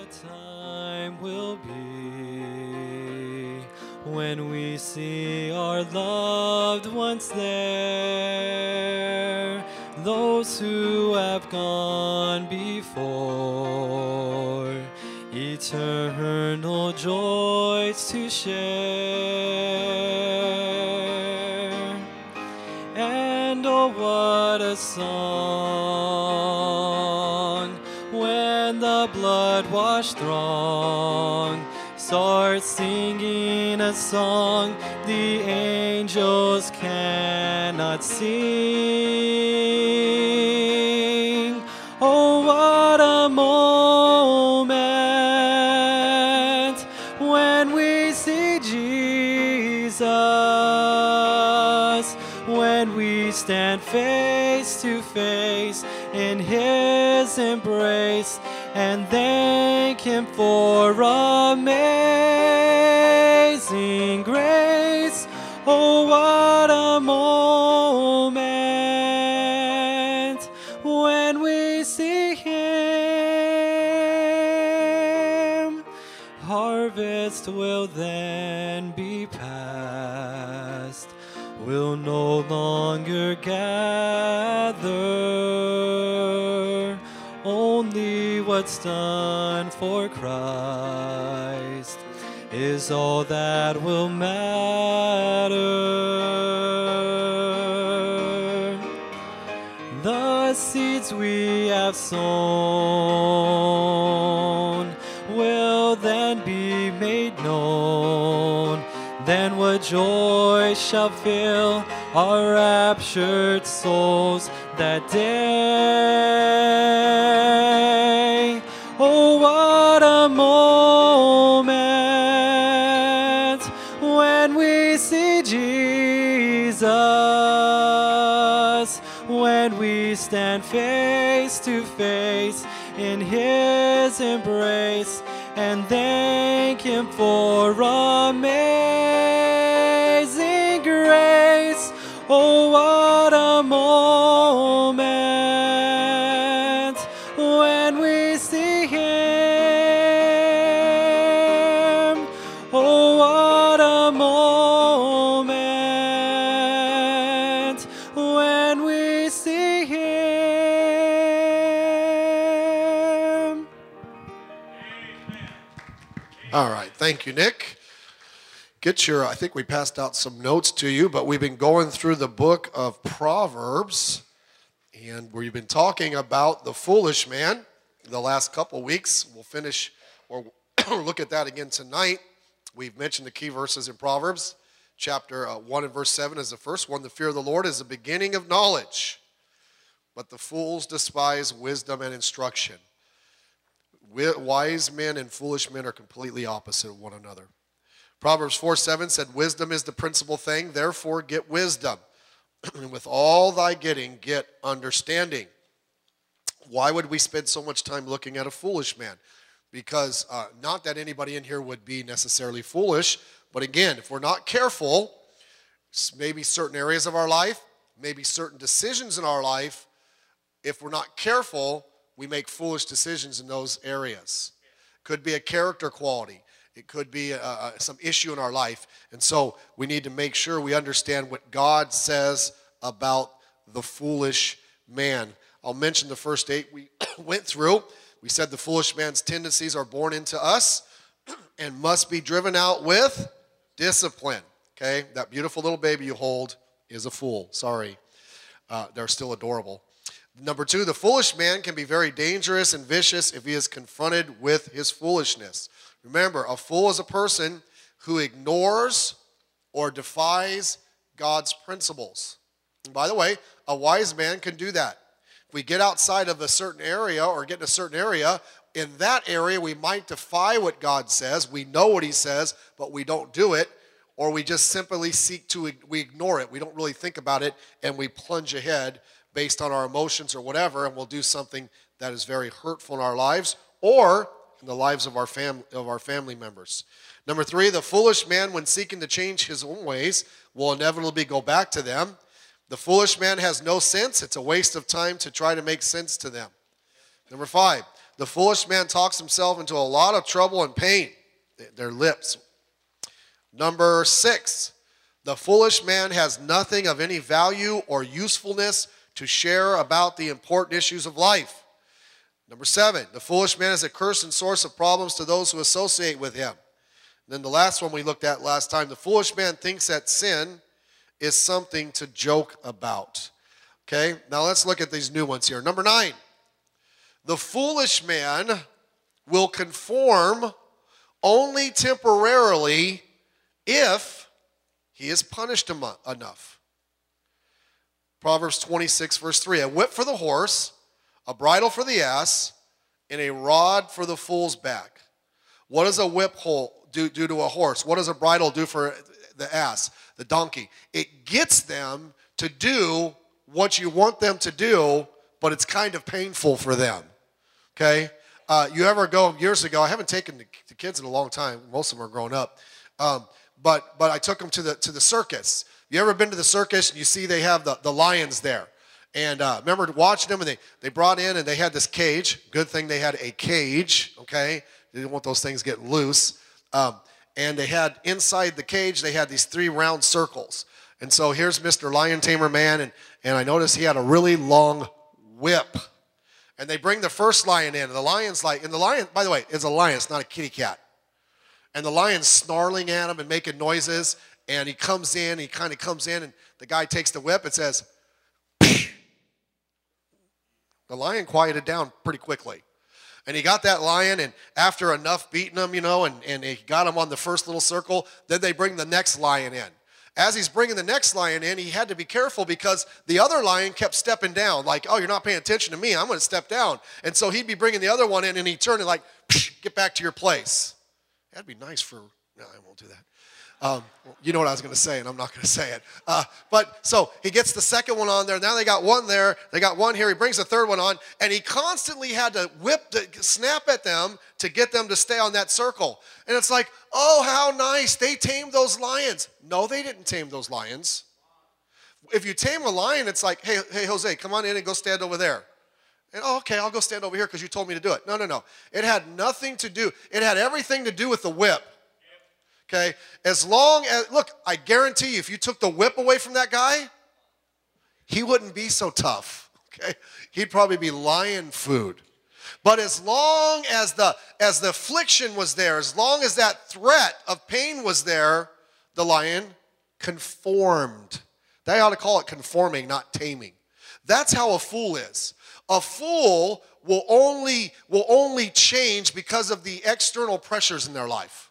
time will be when we see our loved ones there, those who have gone before, eternal joys to share. And oh, what a song when the blood-washed throng starts singing a song the angels cannot sing. Oh, what a moment when we see Jesus, when we stand face to face in His embrace and thank Him for amazing grace. Oh, what a moment when we see Him. Harvest will then be past, will no longer gather. Only what's done for Christ is all that will matter. The seeds we have sown will then be made known. Then what joy shall fill our raptured souls that day. Oh, what a moment when we see Jesus, when we stand face to face in His embrace and thank Him for amazing grace. Oh, what a moment when we see Him. Oh, what a moment when we see Him. All right, thank you, Nick. I think we passed out some notes to you, but we've been going through the book of Proverbs, and we've been talking about the foolish man the last couple weeks. We'll finish or look at that again tonight. We've mentioned the key verses in Proverbs. Chapter 1 and verse 7 is the first one. The fear of the Lord is the beginning of knowledge, but the fools despise wisdom and instruction. Wise men and foolish men are completely opposite of one another. Proverbs 4:7 said, wisdom is the principal thing, therefore get wisdom. And with all thy getting, get understanding. Why would we spend so much time looking at a foolish man? Because not that anybody in here would be necessarily foolish, but again, if we're not careful, maybe certain areas of our life, maybe certain decisions in our life, if we're not careful, we make foolish decisions in those areas. Could be a character quality. It could be some issue in our life. And so we need to make sure we understand what God says about the foolish man. I'll mention the first 8 we went through. We said the foolish man's tendencies are born into us and must be driven out with discipline. Okay? That beautiful little baby you hold is a fool. Sorry. They're still adorable. Number 2, the foolish man can be very dangerous and vicious if he is confronted with his foolishness. Remember, a fool is a person who ignores or defies God's principles. And by the way, a wise man can do that. If we get outside of a certain area or get in a certain area, in that area we might defy what God says. We know what He says, but we don't do it. Or we just simply we ignore it. We don't really think about it, and we plunge ahead based on our emotions or whatever, and we'll do something that is very hurtful in our lives or in the lives of our family members. Number 3, the foolish man, when seeking to change his own ways, will inevitably go back to them. The foolish man has no sense. It's a waste of time to try to make sense to them. Number 5, The foolish man talks himself into a lot of trouble and pain. Their lips. Number 6, the foolish man has nothing of any value or usefulness to share about the important issues of life. Number 7, the foolish man is a curse and source of problems to those who associate with him. And then the last one we looked at last time, the foolish man thinks that sin is something to joke about. Okay, now let's look at these new ones here. Number 9, the foolish man will conform only temporarily if he is punished enough. Proverbs 26, verse 3, a whip for the horse, a bridle for the ass, and a rod for the fool's back. What does a whip do to a horse? What does a bridle do for the ass, the donkey? It gets them to do what you want them to do, but it's kind of painful for them. Okay? You ever go, years ago, I haven't taken the kids in a long time. Most of them are grown up. But I took them to the circus. You ever been to the circus and you see they have the lions there? And remember watching them, and they brought in and they had this cage. Good thing they had a cage, okay? They didn't want those things getting loose. And they had, inside the cage, they had these 3 round circles. And so here's Mr. Lion Tamer Man, and I noticed he had a really long whip. And they bring the first lion in, and the lion's like, and the lion, by the way, is a lion, it's not a kitty cat. And the lion's snarling at him and making noises, and he comes in, and the guy takes the whip and says, the lion quieted down pretty quickly. And he got that lion, and after enough beating him, and he got him on the first little circle, then they bring the next lion in. As he's bringing the next lion in, he had to be careful because the other lion kept stepping down. Like, oh, you're not paying attention to me. I'm going to step down. And so he'd be bringing the other one in, and he'd turn and like, get back to your place. That'd be nice for, no, I won't do that. You know what I was going to say, and I'm not going to say it. But so he gets the second one on there. Now they got one there. They got one here. He brings the third one on, and he constantly had to snap at them to get them to stay on that circle. And it's like, oh, how nice. They tamed those lions. No, they didn't tame those lions. If you tame a lion, it's like, hey, Jose, come on in and go stand over there. And, oh, okay, I'll go stand over here because you told me to do it. No. It had nothing to do. It had everything to do with the whip. Okay, as long as, look, I guarantee you, if you took the whip away from that guy, he wouldn't be so tough, okay? He'd probably be lion food. But as long as the affliction was there, as long as that threat of pain was there, the lion conformed. They ought to call it conforming, not taming. That's how a fool is. A fool will only change because of the external pressures in their life.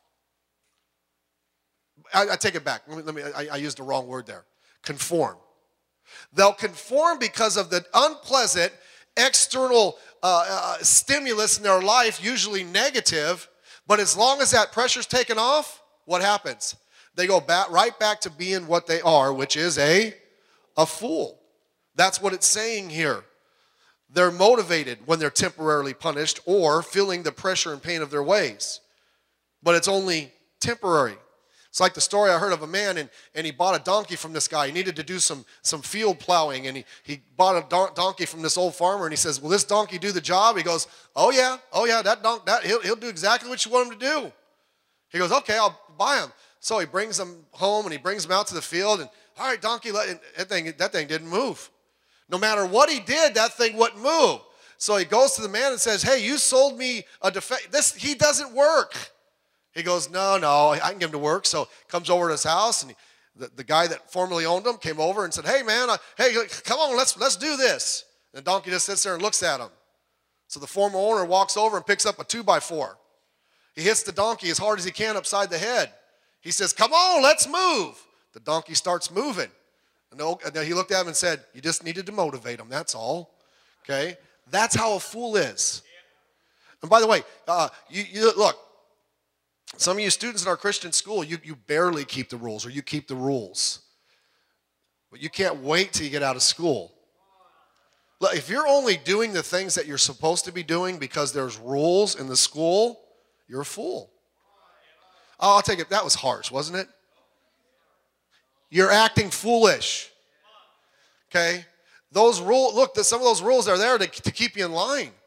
I take it back. I used the wrong word there. Conform. They'll conform because of the unpleasant external stimulus in their life, usually negative. But as long as that pressure's taken off, what happens? They go right back to being what they are, which is a fool. That's what it's saying here. They're motivated when they're temporarily punished or feeling the pressure and pain of their ways. But it's only temporary. It's like the story I heard of a man, and he bought a donkey from this guy. He needed to do some field plowing, and he bought a donkey from this old farmer, and he says, will this donkey do the job? He goes, oh yeah, he'll do exactly what you want him to do. He goes, okay, I'll buy him. So he brings him home, and he brings him out to the field, and all right, donkey, that thing didn't move. No matter what he did, that thing wouldn't move. So he goes to the man and says, hey, you sold me a defect. He doesn't work. He goes, no, I can get him to work. So comes over to his house, and the guy that formerly owned him came over and said, hey, man, hey, come on, let's do this. And the donkey just sits there and looks at him. So the former owner walks over and picks up a 2x4. He hits the donkey as hard as he can upside the head. He says, come on, let's move. The donkey starts moving. And then he looked at him and said, you just needed to motivate him, that's all. Okay? That's how a fool is. And by the way, you look, some of you students in our Christian school, you barely keep the rules, or you keep the rules. But you can't wait till you get out of school. Look, if you're only doing the things that you're supposed to be doing because there's rules in the school, you're a fool. Oh, I'll take it. That was harsh, wasn't it? You're acting foolish. Okay? Those rules, look, some of those rules are there to keep you in line.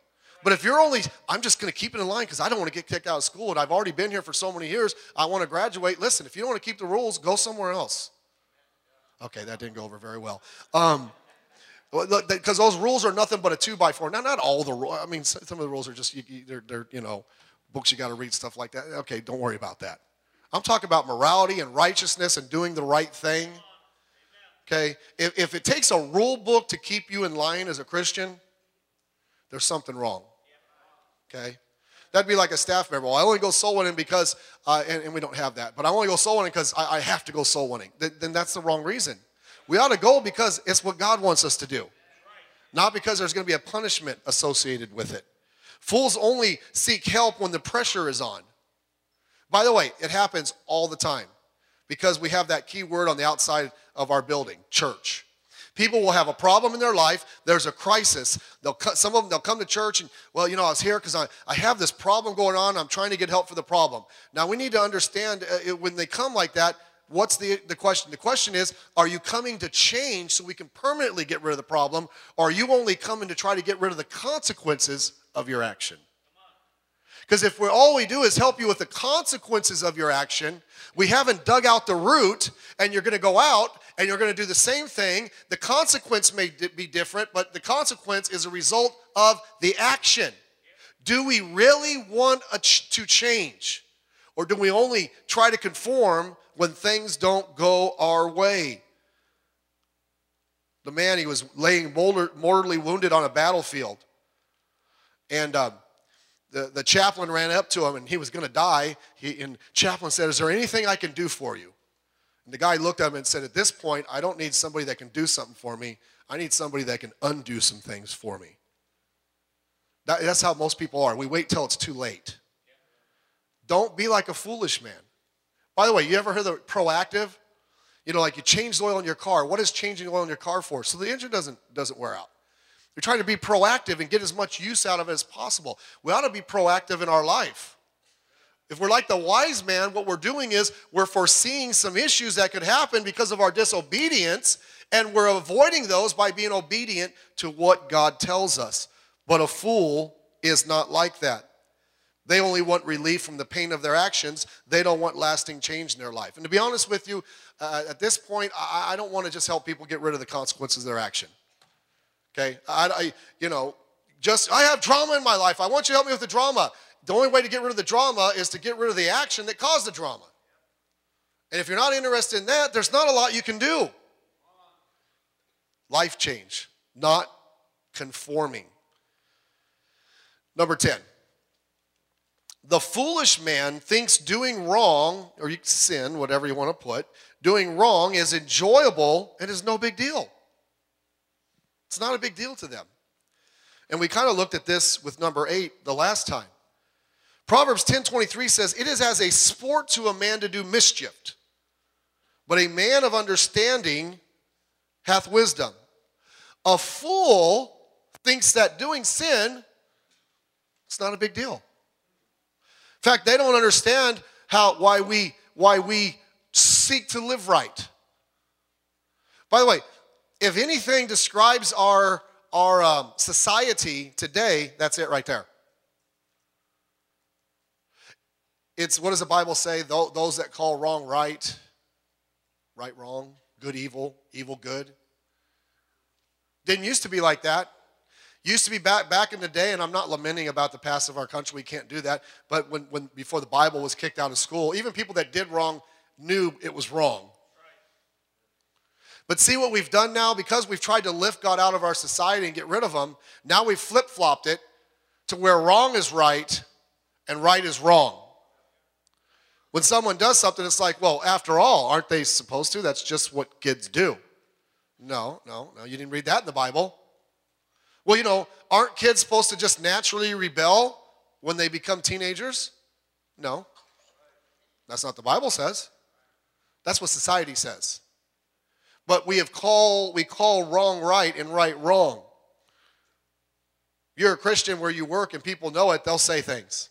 But if I'm just going to keep it in line because I don't want to get kicked out of school and I've already been here for so many years, I want to graduate. Listen, if you don't want to keep the rules, go somewhere else. Okay, that didn't go over very well. Because those rules are nothing but a 2x4. Now, not all the rules. I mean, some of the rules are just, they're books you got to read, stuff like that. Okay, don't worry about that. I'm talking about morality and righteousness and doing the right thing. Okay, if it takes a rule book to keep you in line as a Christian, there's something wrong. Okay, that'd be like a staff member. Well, I only go soul winning because, and we don't have that, but I only go soul winning because I have to go soul winning. Then that's the wrong reason. We ought to go because it's what God wants us to do, not because there's going to be a punishment associated with it. Fools only seek help when the pressure is on. By the way, it happens all the time because we have that key word on the outside of our building, church. People will have a problem in their life. There's a crisis. Some of them, they'll come to church and, well, I was here because I have this problem going on. I'm trying to get help for the problem. Now, we need to understand when they come like that, what's the question? The question is, are you coming to change so we can permanently get rid of the problem, or are you only coming to try to get rid of the consequences of your action? Because if all we do is help you with the consequences of your action, we haven't dug out the root, and you're going to go out and you're going to do the same thing. The consequence may be different, but the consequence is a result of the action. Do we really want to change? Or do we only try to conform when things don't go our way? The man, he was laying mortally wounded on a battlefield. And the chaplain ran up to him, and he was going to die. And chaplain said, "Is there anything I can do for you?" And the guy looked at him and said, "At this point, I don't need somebody that can do something for me. I need somebody that can undo some things for me." That's how most people are. We wait till it's too late. Don't be like a foolish man. By the way, you ever heard of proactive? Like you change the oil in your car. What is changing the oil in your car for? So the engine doesn't wear out. You're trying to be proactive and get as much use out of it as possible. We ought to be proactive in our life. If we're like the wise man, what we're doing is we're foreseeing some issues that could happen because of our disobedience, and we're avoiding those by being obedient to what God tells us. But a fool is not like that. They only want relief from the pain of their actions. They don't want lasting change in their life. And to be honest with you, at this point, I don't want to just help people get rid of the consequences of their action. Okay? I have drama in my life. I want you to help me with the drama. The only way to get rid of the drama is to get rid of the action that caused the drama. And if you're not interested in that, there's not a lot you can do. Life change, not conforming. Number 10. The foolish man thinks doing wrong, or sin, whatever you want to put, doing wrong is enjoyable and is no big deal. It's not a big deal to them. And we kind of looked at this with number 8 the last time. Proverbs 10:23 says, "It is as a sport to a man to do mischief, but a man of understanding hath wisdom." A fool thinks that doing sin, it's not a big deal. In fact, they don't understand why we seek to live right. By the way, if anything describes our society today, that's it right there. It's, what does the Bible say? Those that call wrong right, right wrong, good evil, evil good. Didn't used to be like that. Used to be back in the day, and I'm not lamenting about the past of our country. We can't do that. But when before the Bible was kicked out of school, even people that did wrong knew it was wrong. But see what we've done now? Because we've tried to lift God out of our society and get rid of him, now we've flip-flopped it to where wrong is right and right is wrong. When someone does something, it's like, well, after all, aren't they supposed to? That's just what kids do. No, you didn't read that in the Bible. Well, aren't kids supposed to just naturally rebel when they become teenagers? No. That's not what the Bible says. That's what society says. But we call wrong right and right wrong. You're a Christian where you work and people know it, they'll say things.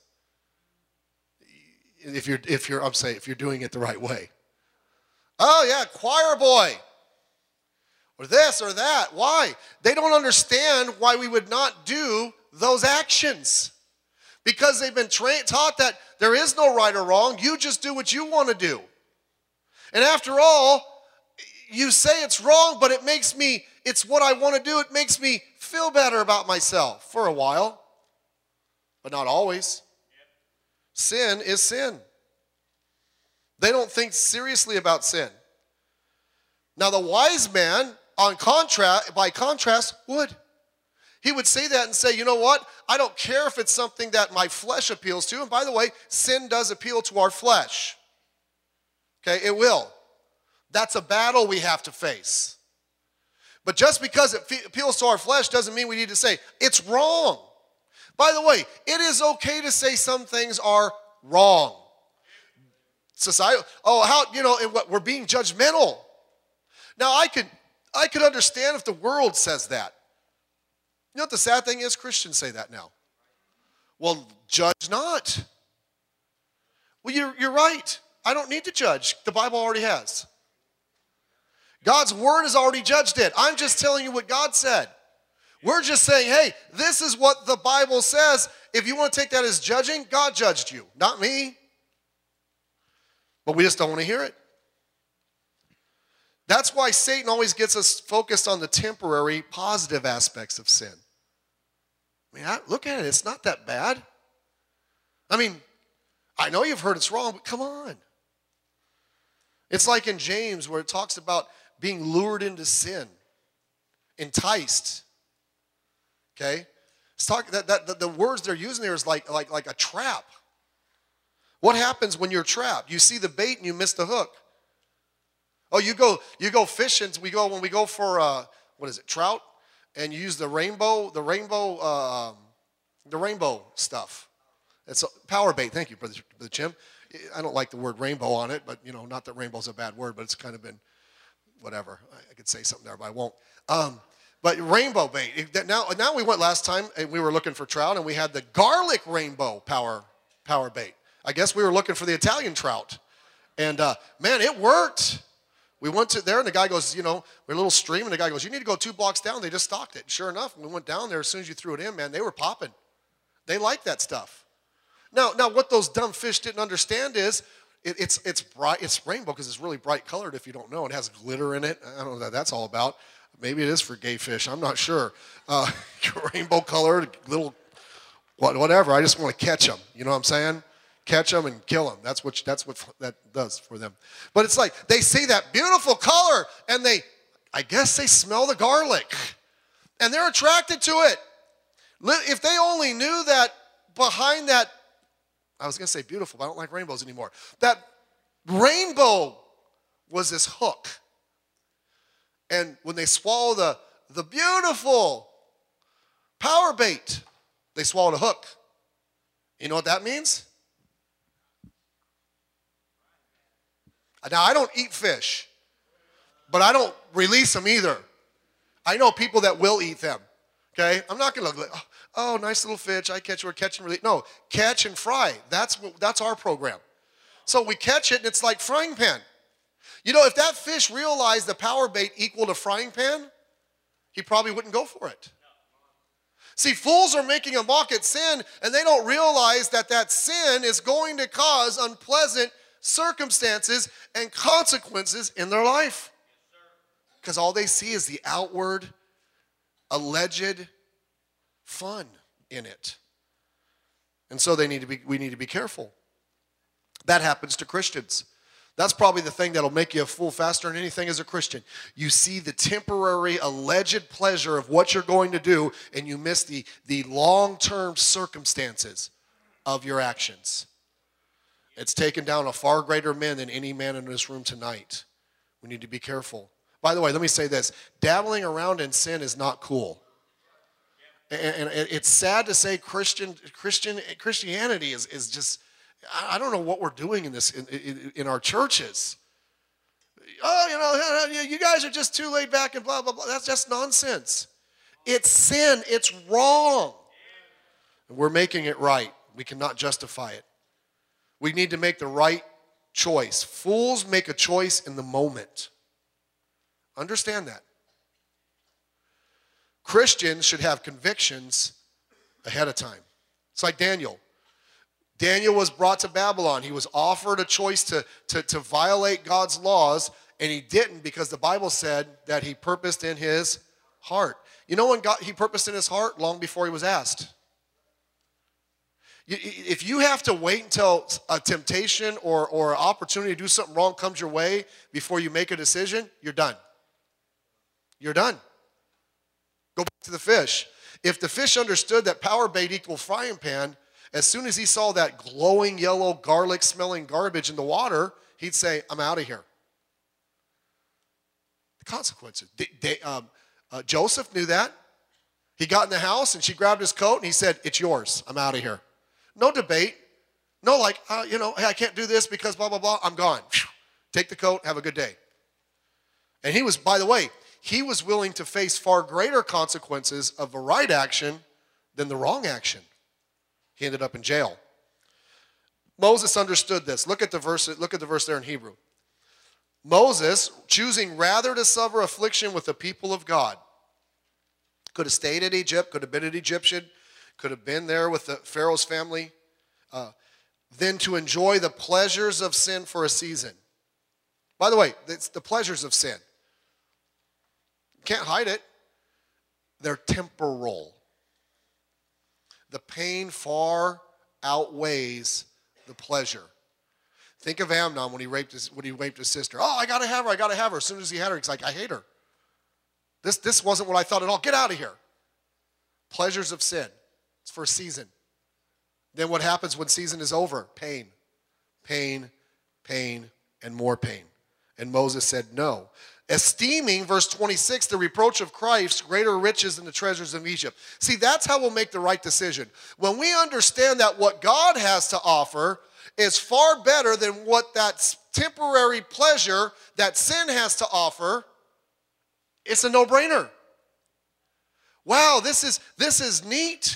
If you're doing it the right way. Oh yeah, choir boy. Or this or that. Why? They don't understand why we would not do those actions. Because they've been taught that there is no right or wrong. You just do what you want to do. And after all, you say it's wrong, but it's what I want to do. It makes me feel better about myself for a while, but not always. Sin is sin. They don't think seriously about sin. Now, the wise man, by contrast, would. He would say that and say, you know what? I don't care if it's something that my flesh appeals to. And by the way, sin does appeal to our flesh. Okay, it will. That's a battle we have to face. But just because it appeals to our flesh doesn't mean we need to say, it's wrong. By the way, it is okay to say some things are wrong. Society, we're being judgmental. Now, I could understand if the world says that. You know what the sad thing is? Christians say that now. Well, judge not. Well, you're right. I don't need to judge. The Bible already has. God's word has already judged it. I'm just telling you what God said. We're just saying, hey, this is what the Bible says. If you want to take that as judging, God judged you, not me. But we just don't want to hear it. That's why Satan always gets us focused on the temporary, positive aspects of sin. I mean, look at it. It's not that bad. I mean, I know you've heard it's wrong, but come on. It's like in James where it talks about being lured into sin, enticed. Okay? It's the words they're using there is like a trap. What happens when you're trapped? You see the bait and you miss the hook. Oh, you go fishing. When we go for trout, and you use the rainbow stuff. It's a power bait. Thank you, Brother Jim. I don't like the word rainbow on it, but not that rainbow's a bad word, but it's kind of been whatever. I could say something there, but I won't. But rainbow bait. Now we went last time and we were looking for trout, and we had the garlic rainbow power bait. I guess we were looking for the Italian trout, and man, it worked. We went to there, and the guy goes, we're a little stream, and the guy goes, you need to go 2 blocks down. They just stocked it. Sure enough, when we went down there, as soon as you threw it in, man, they were popping. They liked that stuff. Now, what those dumb fish didn't understand is it's bright. It's rainbow because it's really bright colored. If you don't know, it has glitter in it. I don't know what that's all about. Maybe it is for gay fish. I'm not sure. Rainbow colored, little whatever. I just want to catch them. You know what I'm saying? Catch them and kill them. That's what that does for them. But it's like they see that beautiful color and I guess they smell the garlic and they're attracted to it. If they only knew that behind that, I was going to say beautiful, but I don't like rainbows anymore. That rainbow was this hook. And when they swallow the beautiful power bait, they swallowed a hook. You know what that means? Now, I don't eat fish, but I don't release them either. I know people that will eat them, okay? I'm not going to look like, oh, nice little fish, I catch and release. No, catch and fry. That's our program. So we catch it, and it's like frying pan. If that fish realized the power bait equaled a frying pan, he probably wouldn't go for it. See, fools are making a mock at sin, and they don't realize that sin is going to cause unpleasant circumstances and consequences in their life. Because all they see is the outward, alleged fun in it. And so we need to be careful. That happens to Christians. That's probably the thing that'll make you a fool faster than anything as a Christian. You see the temporary, alleged pleasure of what you're going to do, and you miss the long-term circumstances of your actions. It's taken down a far greater man than any man in this room tonight. We need to be careful. By the way, let me say this. Dabbling around in sin is not cool. And it's sad to say Christianity is just, I don't know what we're doing in our churches. Oh, you guys are just too laid back and blah, blah, blah. That's just nonsense. It's sin. It's wrong. And we're making it right. We cannot justify it. We need to make the right choice. Fools make a choice in the moment. Understand that. Christians should have convictions ahead of time. It's like Daniel. Daniel was brought to Babylon. He was offered a choice to violate God's laws, and he didn't because the Bible said that he purposed in his heart. You know when he purposed in his heart? Long before he was asked. If you have to wait until a temptation or an opportunity to do something wrong comes your way before you make a decision, you're done. You're done. Go back to the fish. If the fish understood that power bait equal frying pan, as soon as he saw that glowing yellow garlic smelling garbage in the water, he'd say, I'm out of here. The consequences. Joseph knew that. He got in the house and she grabbed his coat and he said, it's yours. I'm out of here. No debate. No like, hey, I can't do this because blah, blah, blah. I'm gone. Take the coat. Have a good day. And he was, by the way, he was willing to face far greater consequences of the right action than the wrong action. He ended up in jail. Moses understood this. Look at the verse there in Hebrew. Moses, choosing rather to suffer affliction with the people of God, could have stayed in Egypt, could have been an Egyptian, could have been there with the Pharaoh's family, than to enjoy the pleasures of sin for a season. By the way, it's the pleasures of sin. You can't hide it. They're temporal. The pain far outweighs the pleasure. Think of Amnon when he raped his sister. Oh, I gotta have her. As soon as he had her, he's like, I hate her. This wasn't what I thought at all. Get out of here. Pleasures of sin. It's for a season. Then what happens when season is over? Pain. Pain, pain, and more pain. And Moses said no. Esteeming, verse 26, the reproach of Christ greater riches than the treasures of Egypt. See, that's how we'll make the right decision. When we understand that what God has to offer is far better than what that temporary pleasure that sin has to offer, it's a no-brainer. Wow, this is neat.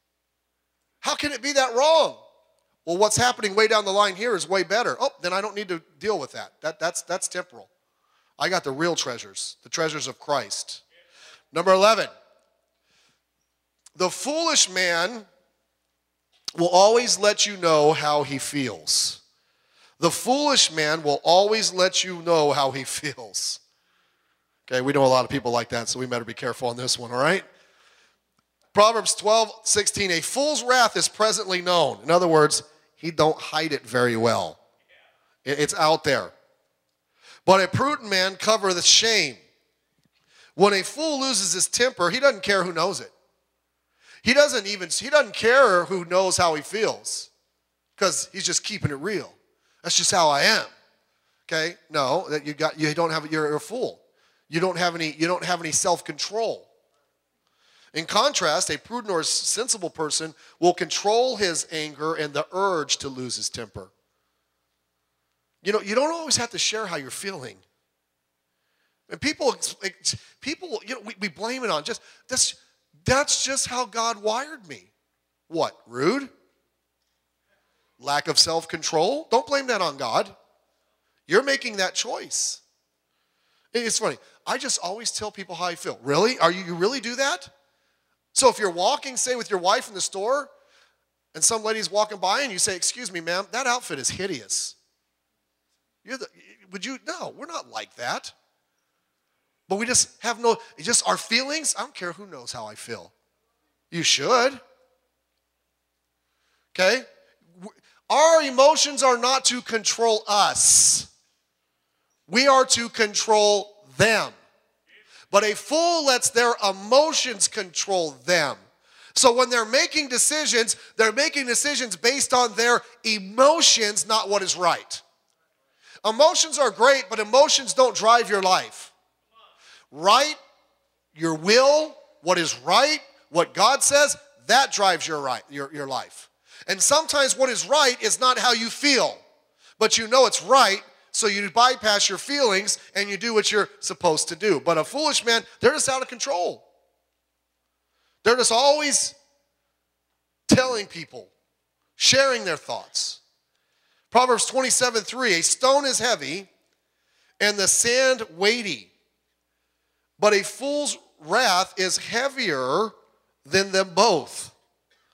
How can it be that wrong? Well, what's happening way down the line here is way better. Oh, then I don't need to deal with that. That's temporal. I got the real treasures, the treasures of Christ. Number 11, the foolish man will always let you know how he feels. The foolish man will always let you know how he feels. Okay, we know a lot of people like that, so we better be careful on this one, all right? Proverbs 12:16, a fool's wrath is presently known. In other words, he don't hide it very well. It's out there. But a prudent man covereth shame. When a fool loses his temper, he doesn't care who knows it. He doesn't care who knows how he feels, because he's just keeping it real. That's just how I am. Okay? No, that you're a fool. You don't have any self-control. In contrast, a prudent or sensible person will control his anger and the urge to lose his temper. You don't always have to share how you're feeling. And people, we blame it on that's just how God wired me. What, rude? Lack of self-control? Don't blame that on God. You're making that choice. It's funny. I just always tell people how I feel. Really? You really do that? So if you're walking, say, with your wife in the store, and some lady's walking by and you say, excuse me, ma'am, that outfit is hideous. No, we're not like that. But we just have our feelings. I don't care who knows how I feel. You should. Okay? Our emotions are not to control us. We are to control them. But a fool lets their emotions control them. So when they're making decisions based on their emotions, not what is right. Emotions are great, but emotions don't drive your life. Right, your will, what is right, what God says, that drives your life. And sometimes what is right is not how you feel, but you know it's right, so you bypass your feelings and you do what you're supposed to do. But a foolish man, they're just out of control. They're just always telling people, sharing their thoughts. Proverbs 27:3, a stone is heavy and the sand weighty, but a fool's wrath is heavier than them both.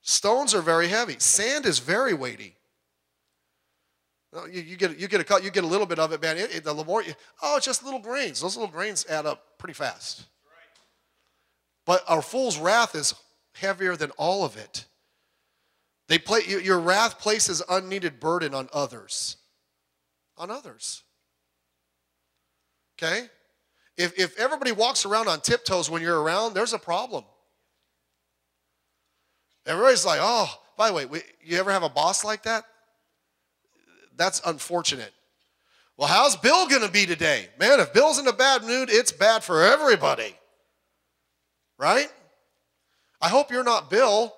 Stones are very heavy. Sand is very weighty. No, you get a little bit of it, man. The more it's just little grains. Those little grains add up pretty fast. But our fool's wrath is heavier than all of it. Your wrath places unneeded burden on others. On others. Okay? If everybody walks around on tiptoes when you're around, there's a problem. Everybody's like, oh, by the way, you ever have a boss like that? That's unfortunate. Well, how's Bill going to be today? Man, if Bill's in a bad mood, it's bad for everybody. Right? I hope you're not Bill.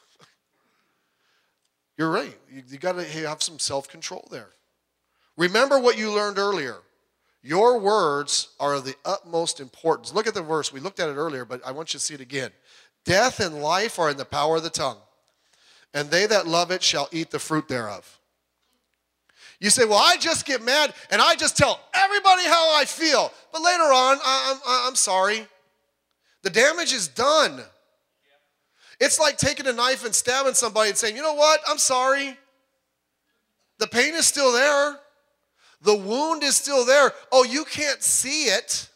You're right. You got to have some self-control there. Remember what you learned earlier. Your words are of the utmost importance. Look at the verse. We looked at it earlier, but I want you to see it again. Death and life are in the power of the tongue, and they that love it shall eat the fruit thereof. You say, well, I just get mad, and I just tell everybody how I feel. But later on, I'm sorry. The damage is done. It's like taking a knife and stabbing somebody and saying, you know what, I'm sorry. The pain is still there. The wound is still there. Oh, you can't see it.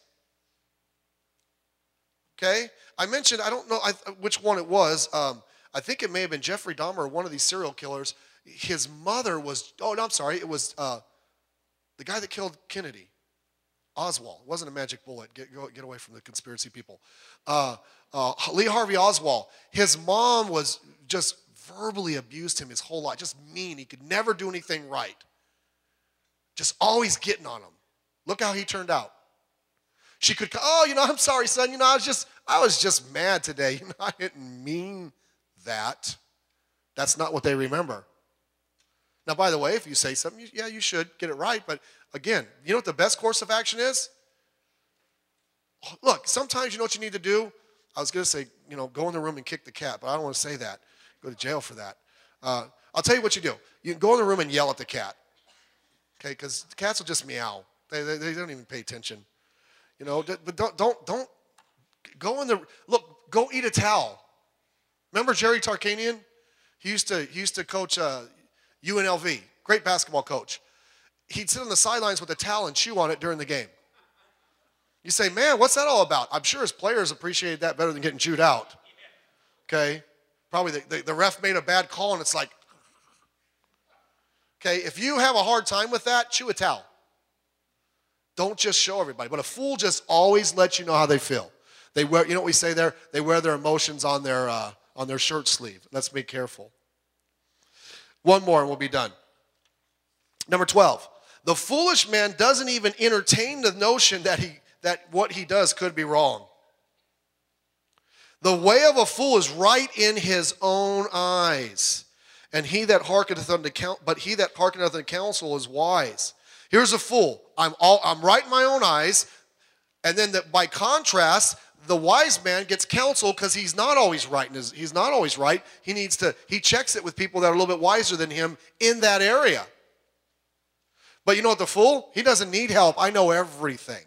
Okay? I mentioned, I don't know which one it was. I think it may have been Jeffrey Dahmer or one of these serial killers. His mother was, it was the guy that killed Kennedy. Oswald. It wasn't a magic bullet. Get away from the conspiracy people. Lee Harvey Oswald. His mom was just verbally abused him his whole life. Just mean. He could never do anything right. Just always getting on him. Look how he turned out. She could, I'm sorry, son. I was just mad today. I didn't mean that. That's not what they remember. Now, by the way, if you say something, you should get it right. But again, you know what the best course of action is? Look, sometimes you know what you need to do? I was going to say, go in the room and kick the cat, but I don't want to say that. Go to jail for that. I'll tell you what you do. You can go in the room and yell at the cat. Okay, because the cats will just meow. They don't even pay attention. But don't go in the, go eat a towel. Remember Jerry Tarkanian? He used to coach UNLV, great basketball coach. He'd sit on the sidelines with a towel and chew on it during the game. You say, man, what's that all about? I'm sure his players appreciated that better than getting chewed out. Okay? Probably the ref made a bad call and it's like, okay, if you have a hard time with that, chew a towel. Don't just show everybody. But a fool just always lets you know how they feel. They wear, you know what we say there? They wear their emotions on their shirt sleeve. Let's be careful. One more and we'll be done. Number 12. The foolish man doesn't even entertain the notion that what he does could be wrong. The way of a fool is right in his own eyes. And he that hearkeneth unto counsel is wise. Here's a fool. I'm right in my own eyes. And then by contrast, the wise man gets counsel because he's not always right. He's not always right. He checks it with people that are a little bit wiser than him in that area. But you know what, the fool? He doesn't need help. I know everything.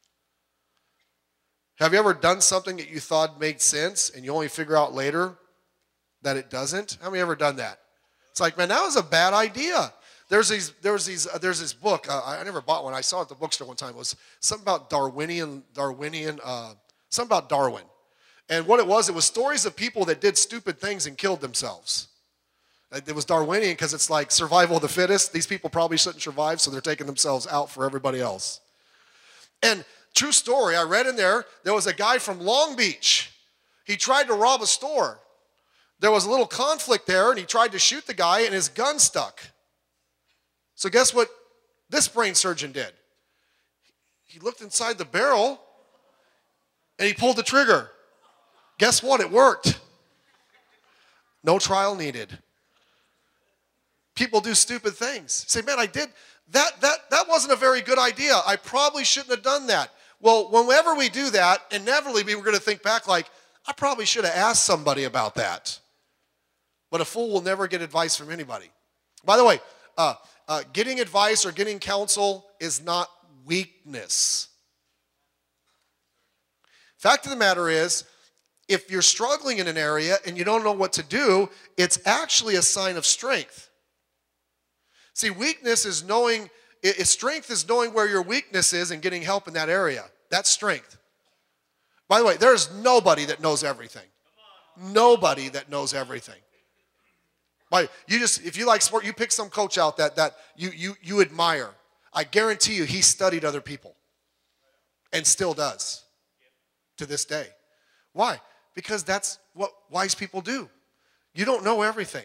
Have you ever done something that you thought made sense and you only figure out later that it doesn't? How many ever done that? It's like, man, that was a bad idea. There's this book. I never bought one. I saw it at the bookstore one time. It was something about something about Darwin. And what it was stories of people that did stupid things and killed themselves. It was Darwinian because it's like survival of the fittest. These people probably shouldn't survive, so they're taking themselves out for everybody else. And true story, I read in there was a guy from Long Beach. He tried to rob a store. There was a little conflict there, and he tried to shoot the guy, and his gun stuck. So guess what this brain surgeon did? He looked inside the barrel, and he pulled the trigger. Guess what? It worked. No trial needed. People do stupid things. Say, man, I did that wasn't a very good idea. I probably shouldn't have done that. Well, whenever we do that, inevitably we're going to think back like, I probably should have asked somebody about that. But a fool will never get advice from anybody. By the way, getting advice or getting counsel is not weakness. Fact of the matter is, If you're struggling in an area and you don't know what to do, it's actually a sign of strength. See, weakness is knowing, strength is knowing where your weakness is and getting help in that area. That's strength. By the way, there's nobody that knows everything. Nobody that knows everything. If you like sport, you pick some coach out that you admire. I guarantee you he studied other people and still does to this day. Why? Because that's what wise people do. You don't know everything.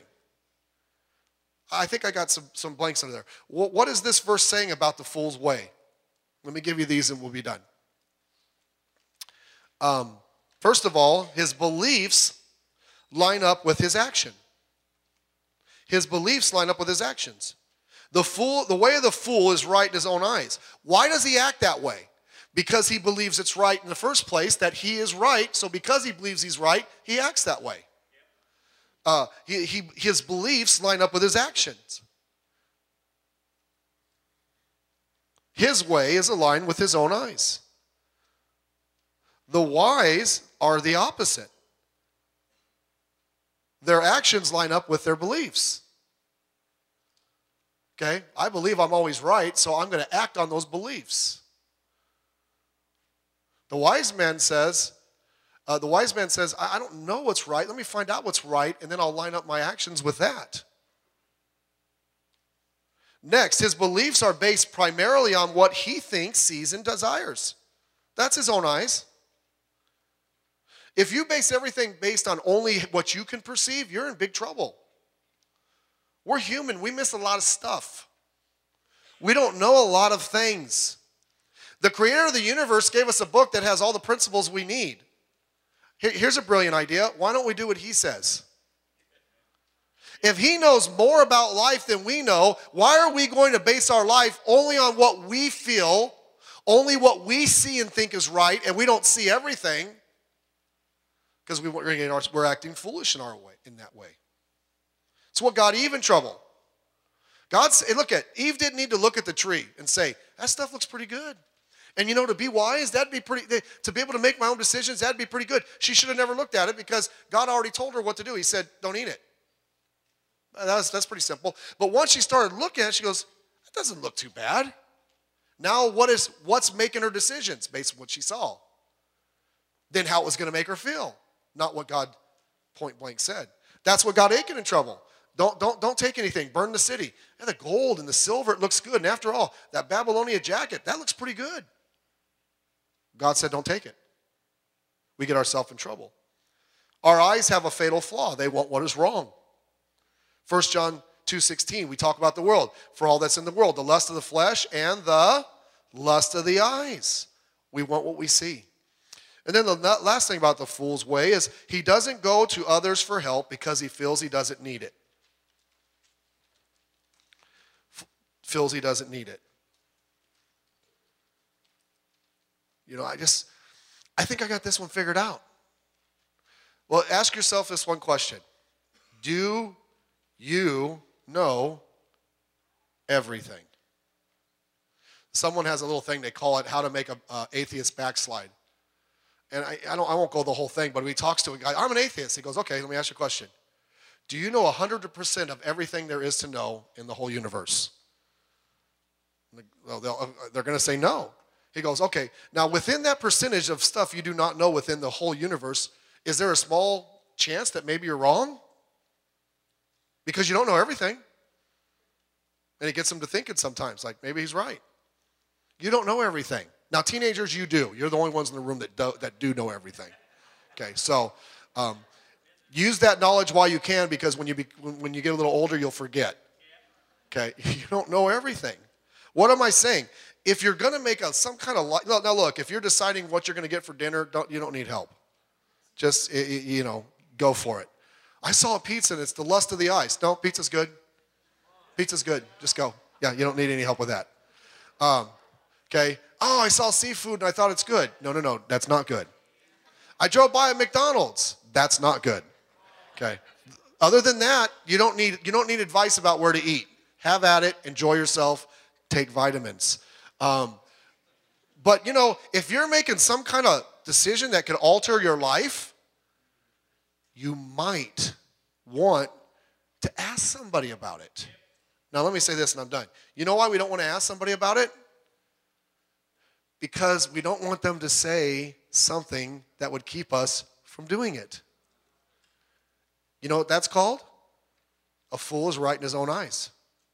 I think I got some blanks under there. What is this verse saying about the fool's way? Let me give you these and we'll be done. First of all, his beliefs line up with his action. His beliefs line up with his actions. The way of the fool is right in his own eyes. Why does he act that way? Because he believes it's right in the first place, that he is right. So because he believes he's right, he acts that way. His beliefs line up with his actions. His way is aligned with his own eyes. The wise are the opposite. Their actions line up with their beliefs. Okay? I believe I'm always right, so I'm going to act on those beliefs. The wise man says, I don't know what's right. Let me find out what's right, and then I'll line up my actions with that. Next, his beliefs are based primarily on what he thinks, sees, and desires. That's his own eyes. If you base everything based on only what you can perceive, you're in big trouble. We're human. We miss a lot of stuff. We don't know a lot of things. The creator of the universe gave us a book that has all the principles we need. Here's a brilliant idea. Why don't we do what he says? If he knows more about life than we know, why are we going to base our life only on what we feel, only what we see and think is right, and we don't see everything? Because we're acting foolish in that way. It's what got Eve in trouble. Eve didn't need to look at the tree and say, that stuff looks pretty good. And to be wise, to be able to make my own decisions, that'd be pretty good. She should have never looked at it because God already told her what to do. He said, don't eat it. That's pretty simple. But once she started looking at it, she goes, that doesn't look too bad. Now what's making her decisions based on what she saw? Then how it was going to make her feel, not what God point blank said. That's what got Achan in trouble. Don't take anything. Burn the city. And the gold and the silver, it looks good. And after all, that Babylonia jacket, that looks pretty good. God said, don't take it. We get ourselves in trouble. Our eyes have a fatal flaw. They want what is wrong. 1 John 2:16, we talk about the world. For all that's in the world, the lust of the flesh and the lust of the eyes. We want what we see. And then the last thing about the fool's way is he doesn't go to others for help because he feels he doesn't need it. Feels he doesn't need it. I think I got this one figured out. Well, ask yourself this one question. Do you know everything? Someone has a little thing, they call it how to make an atheist backslide. And I won't go the whole thing, but when he talks to a guy, I'm an atheist. He goes, okay, let me ask you a question. Do you know 100% of everything there is to know in the whole universe? They're going to say no. He goes, okay, now within that percentage of stuff you do not know within the whole universe, is there a small chance that maybe you're wrong? Because you don't know everything. And it gets them to thinking sometimes, like maybe he's right. You don't know everything. Now, teenagers, you do. You're the only ones in the room that do know everything. Okay, so use that knowledge while you can, because when you get a little older, you'll forget. Okay, you don't know everything. What am I saying? If you're going to make some kind of life, now look, if you're deciding what you're going to get for dinner, you don't need help. Just, go for it. I saw a pizza and it's the lust of the eyes. No, pizza's good. Pizza's good. Just go. Yeah, you don't need any help with that. Okay. Oh, I saw seafood and I thought it's good. No, that's not good. I drove by a McDonald's. That's not good. Okay. Other than that, you don't need advice about where to eat. Have at it. Enjoy yourself. Take vitamins. But if you're making some kind of decision that could alter your life, you might want to ask somebody about it. Now, let me say this and I'm done. You know why we don't want to ask somebody about it? Because we don't want them to say something that would keep us from doing it. You know what that's called? A fool is right in his own eyes.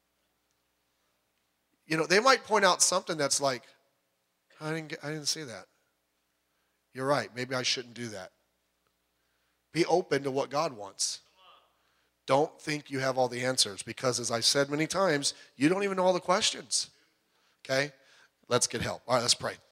You know, they might point out something that's like, I didn't see that. You're right. Maybe I shouldn't do that. Be open to what God wants. Don't think you have all the answers because, as I said many times, you don't even know all the questions. Okay? Let's get help. All right, let's pray.